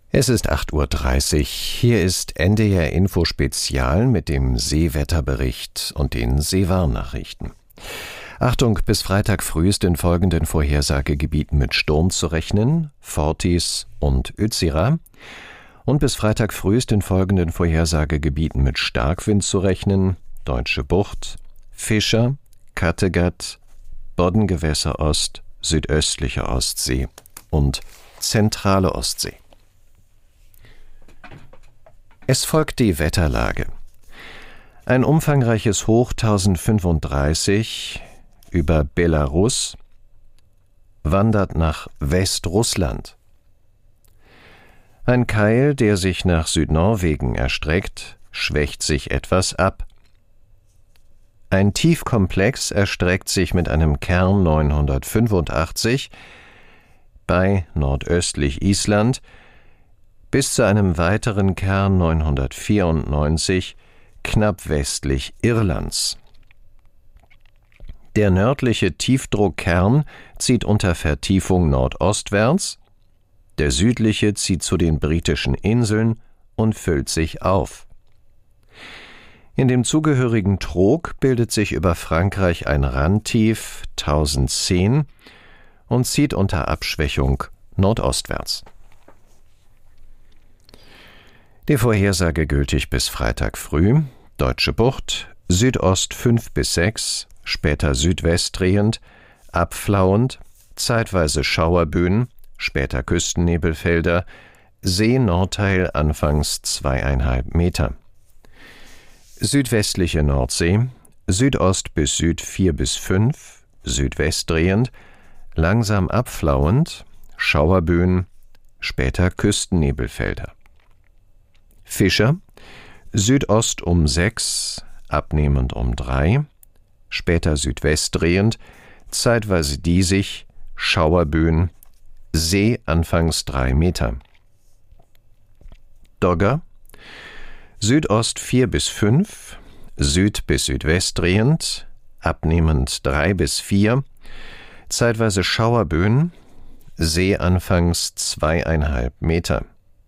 Es ist 8:30 Uhr. Hier ist NDR Info Spezial mit dem Seewetterbericht und den Seewarnnachrichten. Achtung, bis Freitag früh ist in folgenden Vorhersagegebieten mit Sturm zu rechnen: Fortis und Utsira. Und bis Freitag früh ist in folgenden Vorhersagegebieten mit Starkwind zu rechnen: Deutsche Bucht, Fischer, Kattegat, Boddengewässer Ost, südöstliche Ostsee und zentrale Ostsee. Es folgt die Wetterlage. Ein umfangreiches Hoch 1035 über Belarus wandert nach Westrussland. Ein Keil, der sich nach Südnorwegen erstreckt, schwächt sich etwas ab. Ein Tiefkomplex erstreckt sich mit einem Kern 985 bei nordöstlich Island bis zu einem weiteren Kern 994 knapp westlich Irlands. Der nördliche Tiefdruckkern zieht unter Vertiefung nordostwärts, der südliche zieht zu den britischen Inseln und füllt sich auf. In dem zugehörigen Trog bildet sich über Frankreich ein Randtief 1010 und zieht unter Abschwächung nordostwärts. Die Vorhersage gültig bis Freitag früh: Deutsche Bucht, Südost 5 bis 6, später südwest drehend, abflauend, zeitweise Schauerböen, später Küstennebelfelder, See Nordteil anfangs 2,5 Meter. Südwestliche Nordsee, Südost bis Süd 4 bis 5, südwest drehend, langsam abflauend, Schauerböen, später Küstennebelfelder. Fischer, Südost um 6, abnehmend um 3, später südwest drehend, zeitweise diesig, Schauerböen, See anfangs 3 Meter. Dogger, Südost 4 bis 5, Süd bis südwest drehend, abnehmend 3 bis 4, zeitweise Schauerböen, See anfangs 2,5 Meter.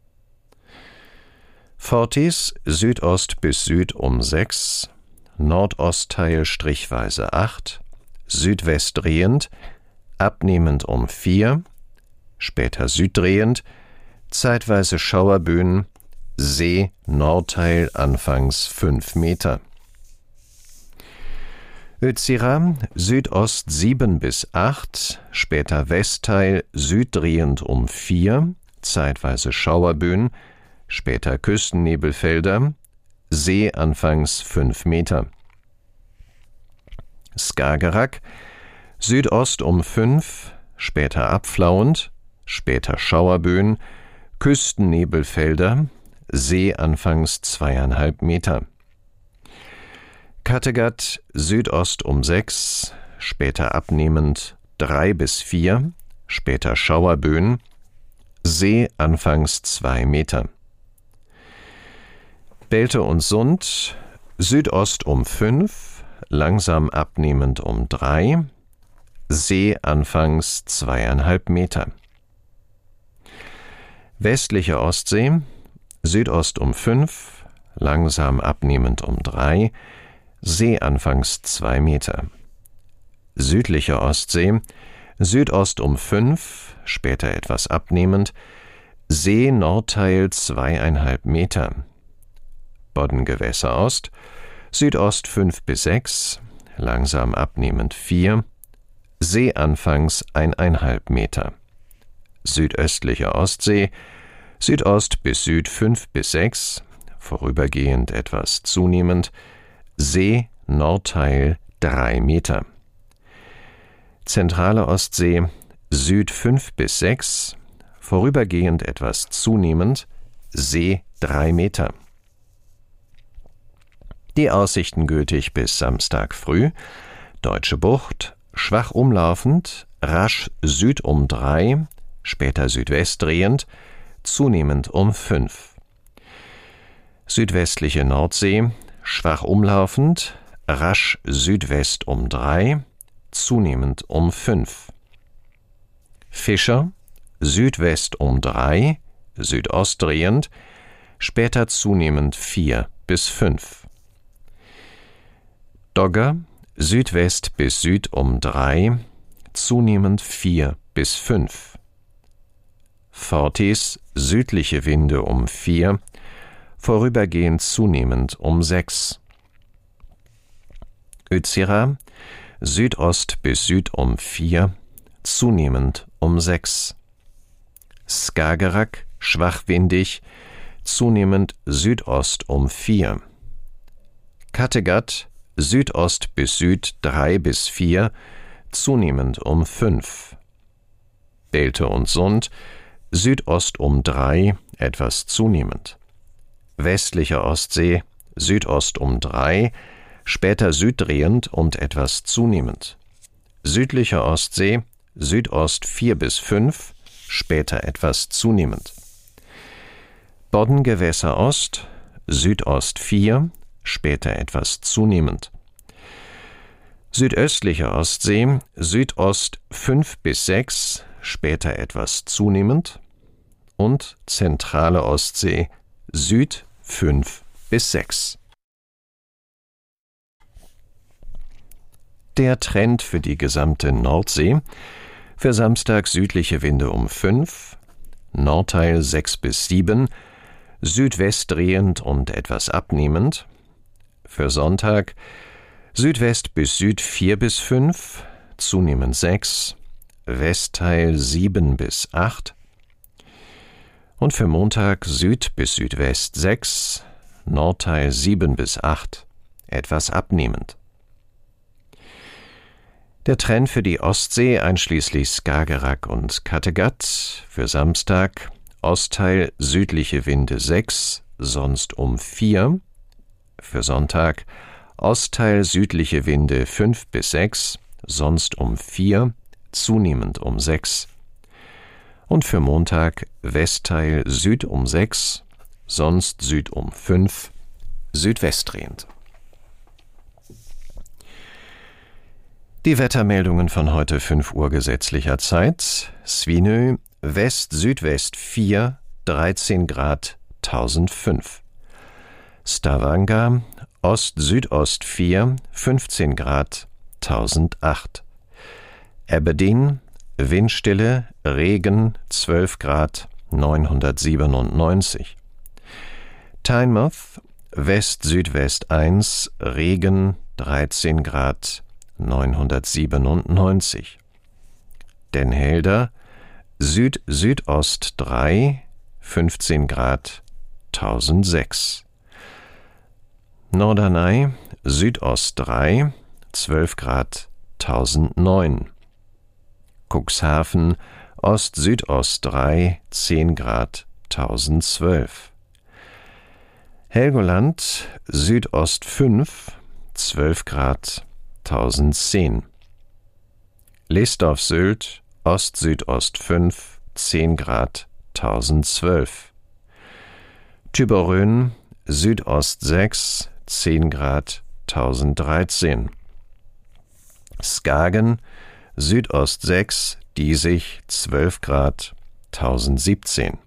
Fortis, Südost bis Süd um 6, Nordostteil strichweise 8, südwest drehend, abnehmend um 4, später süddrehend, zeitweise Schauerböen, See Nordteil anfangs 5 Meter. Utsira, Südost 7 bis 8, später Westteil süddrehend um 4, zeitweise Schauerböen, später Küstennebelfelder, See anfangs 5 Meter. Skagerrak, Südost um 5, später abflauend, später Schauerböen, Küstennebelfelder, See anfangs 2,5 Meter. Kattegat, Südost um 6, später abnehmend 3 bis 4, später Schauerböen, See anfangs 2 Meter. Belte und Sund, Südost um 5, langsam abnehmend um 3, See anfangs 2,5 Meter. Westliche Ostsee, Südost um 5, langsam abnehmend um 3, See anfangs 2 Meter. Südliche Ostsee, Südost um 5, später etwas abnehmend, See Nordteil 2,5 Meter. Boddengewässer Ost, Südost 5 bis 6, langsam abnehmend 4, See anfangs 1,5 Meter. Südöstliche Ostsee, Südost bis Süd 5 bis 6, vorübergehend etwas zunehmend, See Nordteil 3 Meter. Zentrale Ostsee, Süd 5 bis 6, vorübergehend etwas zunehmend, See 3 Meter. Die Aussichten gültig bis Samstag früh: Deutsche Bucht, schwach umlaufend, rasch Süd um 3, später südwest drehend, zunehmend um 5. Südwestliche Nordsee, schwach umlaufend, rasch Südwest um 3, zunehmend um 5. Fischer, Südwest um 3, Südost drehend, später zunehmend 4 bis 5. Dogger, Südwest bis Süd um 3, zunehmend 4 bis 5. Fortis, südliche Winde um 4, vorübergehend zunehmend um 6. Utsira, Südost bis Süd um 4, zunehmend um 6. Skagerrak, schwachwindig, zunehmend Südost um 4. Kattegat, Südost bis Süd 3 bis 4, zunehmend um 5. Belte und Sund, Südost um 3, etwas zunehmend. Westliche Ostsee, Südost um 3, später süddrehend und etwas zunehmend. Südliche Ostsee, Südost 4 bis 5, später etwas zunehmend. Boddengewässer Ost, Südost 4, später etwas zunehmend. Südöstliche Ostsee, Südost 5 bis 6, später etwas zunehmend. Und zentrale Ostsee, Süd 5 bis 6. Der Trend für die gesamte Nordsee: für Samstag südliche Winde um 5, Nordteil 6 bis 7, Südwest drehend und etwas abnehmend. Für Sonntag Südwest bis Süd 4 bis 5, zunehmend 6, Westteil 7 bis 8. Und für Montag Süd bis Südwest 6, Nordteil 7 bis 8, etwas abnehmend. Der Trend für die Ostsee einschließlich Skagerrak und Kattegat: für Samstag Ostteil südliche Winde 6, sonst um 4. Für Sonntag Ostteil südliche Winde 5 bis 6, sonst um 4, zunehmend um 6. Und für Montag Westteil Süd um 6, sonst Süd um 5, südwestdrehend. Die Wettermeldungen von heute 5 Uhr gesetzlicher Zeit: Svinö, West-Südwest 4, 13 Grad, 1005. Stavanger, Ost-Südost 4, 15 Grad, 1008. Aberdeen, Windstille, Regen, 12 Grad, 997. Tynemouth, West-Südwest 1, Regen, 13 Grad, 997. Den Helder, Süd-Südost 3, 15 Grad, 1006. Norderney, Südost 3, 12 Grad, 1009. Cuxhaven, Ost-Südost 3, 10 Grad, 1012. Helgoland, Südost 5, 12 Grad, 1010. List auf Sylt, Ost-Südost 5, 10 Grad, 1012. Tübingen, Südost 6, 10 Grad, 1013. Skagen, Südost 6, Diesig, 12 Grad, 1017.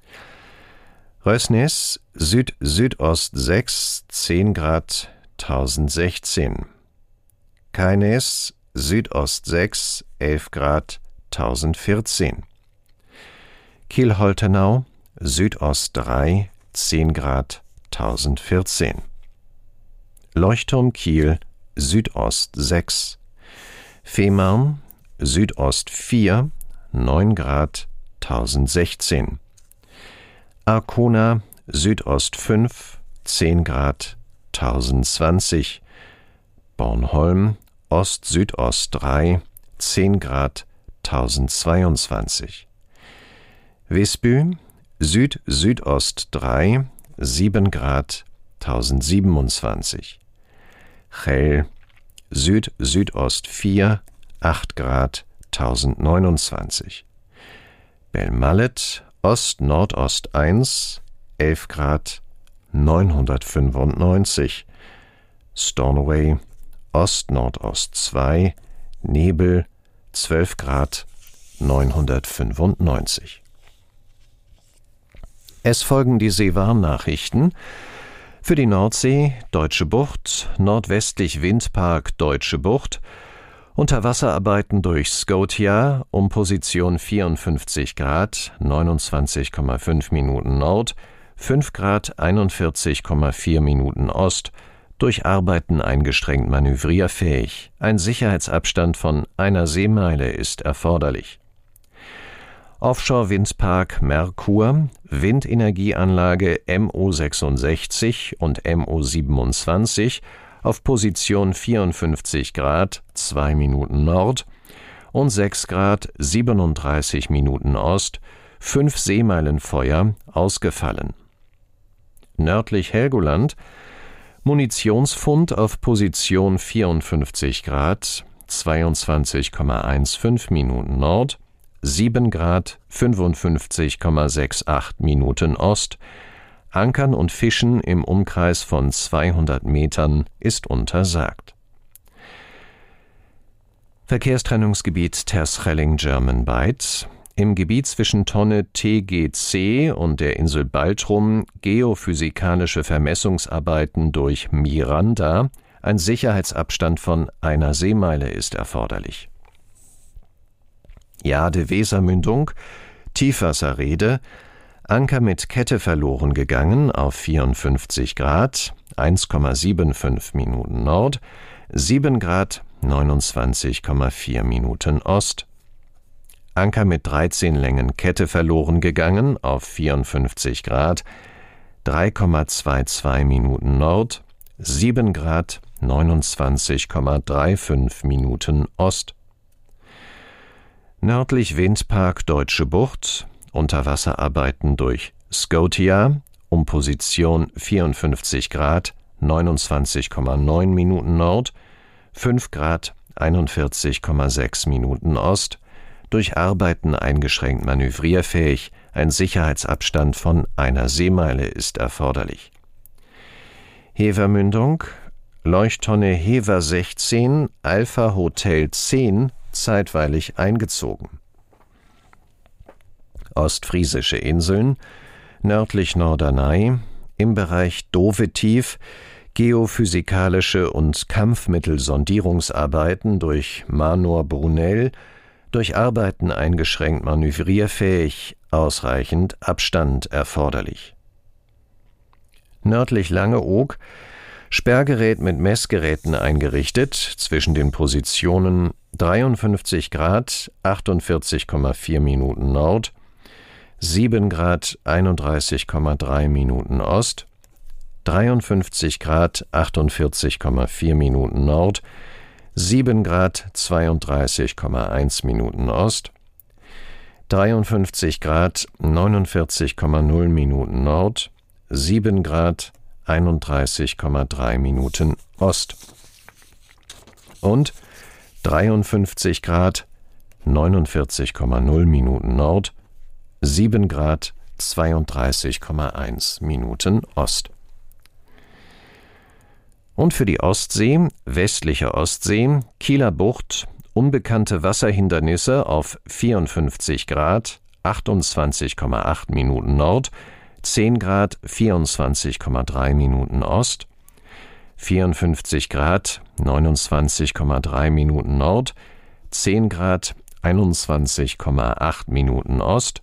Rösnes, Süd-Südost 6, 10 Grad, 1016. Keines, Südost 6, 11 Grad, 1014. Kiel-Holtenau, Südost 3, 10 Grad, 1014. Leuchtturm Kiel, Südost 6. Fehmarn, Südost 4, 9 Grad, 1016. Arkona, Südost 5, 10 Grad, 1020. Bornholm, Ost-Südost 3, 10 Grad, 1022. Visby, Süd-Südost 3, 7 Grad, 1027. Chell, Süd-Südost 4, 8 Grad, 1029. Belmallet, Ost-Nordost 1, 11 Grad, 995. Stornoway, Ost-Nordost 2, Nebel, 12 Grad, 995. Es folgen die Seewarnnachrichten. Für die Nordsee Deutsche Bucht, nordwestlich Windpark Deutsche Bucht, Unterwasserarbeiten durch Scotia um Position 54 Grad, 29,5 Minuten Nord, 5 Grad, 41,4 Minuten Ost, durch Arbeiten eingestrengt manövrierfähig. Ein Sicherheitsabstand von einer Seemeile ist erforderlich. Offshore-Windpark Merkur, Windenergieanlage MO66 und MO27 auf Position 54 Grad, 2 Minuten Nord und 6 Grad, 37 Minuten Ost, 5 Seemeilen Feuer ausgefallen. Nördlich Helgoland, Munitionsfund auf Position 54 Grad, 22,15 Minuten Nord, 7 Grad, 55,68 Minuten Ost. Ankern und Fischen im Umkreis von 200 Metern ist untersagt. Verkehrstrennungsgebiet Terschelling German Bight. Im Gebiet zwischen Tonne TGC und der Insel Baltrum geophysikalische Vermessungsarbeiten durch Miranda. Ein Sicherheitsabstand von einer Seemeile ist erforderlich. Jade-Wesermündung, Tiefwasserrede, Anker mit Kette verloren gegangen auf 54 Grad, 1,75 Minuten Nord, 7 Grad, 29,4 Minuten Ost. Anker mit 13 Längen Kette verloren gegangen auf 54 Grad, 3,22 Minuten Nord, 7 Grad, 29,35 Minuten Ost. Nördlich Windpark Deutsche Bucht, Unterwasserarbeiten durch Scotia um Position 54 Grad, 29,9 Minuten Nord, 5 Grad, 41,6 Minuten Ost, durch Arbeiten eingeschränkt manövrierfähig, ein Sicherheitsabstand von einer Seemeile ist erforderlich. Hevermündung, Leuchttonne Hever 16, Alpha Hotel 10, zeitweilig eingezogen. Ostfriesische Inseln, nördlich Norderney, im Bereich Dovetief, geophysikalische und Kampfmittelsondierungsarbeiten durch Manor Brunel, durch Arbeiten eingeschränkt manövrierfähig, ausreichend Abstand erforderlich. Nördlich Langeoog, Sperrgerät mit Messgeräten eingerichtet, zwischen den Positionen 53 Grad, 48,4 Minuten Nord, 7 Grad, 31,3 Minuten Ost, 53 Grad, 48,4 Minuten Nord, 7 Grad, 32,1 Minuten Ost, 53 Grad, 49,0 Minuten Nord, 7 Grad, 31,3 Minuten Ost und 53 Grad, 49,0 Minuten Nord, 7 Grad, 32,1 Minuten Ost. Und für die Ostsee, westliche Ostsee, Kieler Bucht, unbekannte Wasserhindernisse auf 54 Grad, 28,8 Minuten Nord, 10 Grad, 24,3 Minuten Ost, 54 Grad, 29,3 Minuten Nord, 10 Grad, 21,8 Minuten Ost,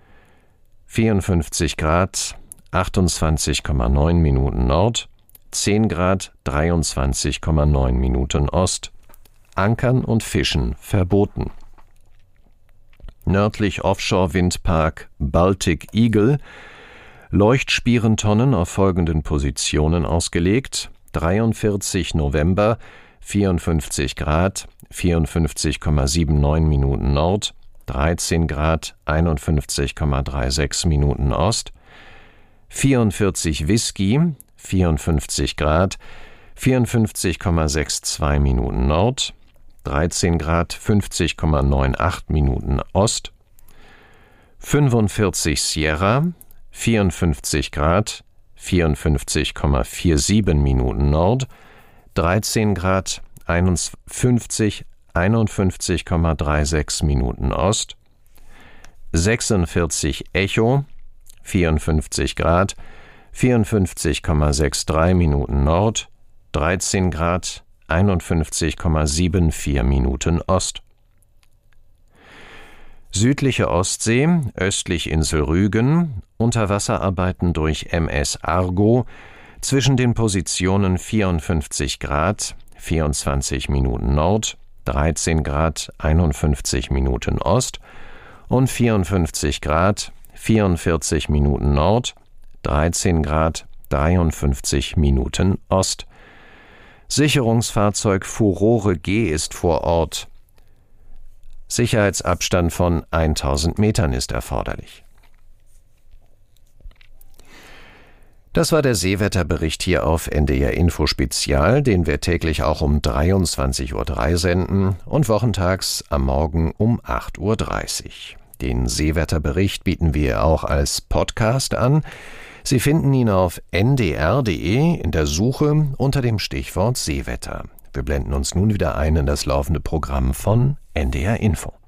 54 Grad, 28,9 Minuten Nord, 10 Grad, 23,9 Minuten Ost. Ankern und Fischen verboten. Nördlich Offshore-Windpark Baltic Eagle, Leuchtspierentonnen auf folgenden Positionen ausgelegt: 43 November, 54 Grad, 54,79 Minuten Nord, 13 Grad, 51,36 Minuten Ost, 44 Whisky, 54 Grad, 54,62 Minuten Nord, 13 Grad, 50,98 Minuten Ost, 45 Sierra, 54 Grad, 54,47 Minuten Nord, 13 Grad, 51,36 Minuten Ost, 46 Echo, 54 Grad, 54,63 Minuten Nord, 13 Grad, 51,74 Minuten Ost. Südliche Ostsee, östlich Insel Rügen, Unterwasserarbeiten durch MS Argo, zwischen den Positionen 54 Grad, 24 Minuten Nord, 13 Grad, 51 Minuten Ost und 54 Grad, 44 Minuten Nord, 13 Grad, 53 Minuten Ost. Sicherungsfahrzeug Furore G ist vor Ort. Sicherheitsabstand von 1000 Metern ist erforderlich. Das war der Seewetterbericht hier auf NDR Info Spezial, den wir täglich auch um 23:03 Uhr senden und wochentags am Morgen um 8:30 Uhr. Den Seewetterbericht bieten wir auch als Podcast an. Sie finden ihn auf ndr.de in der Suche unter dem Stichwort Seewetter. Wir blenden uns nun wieder ein in das laufende Programm von NDR Info.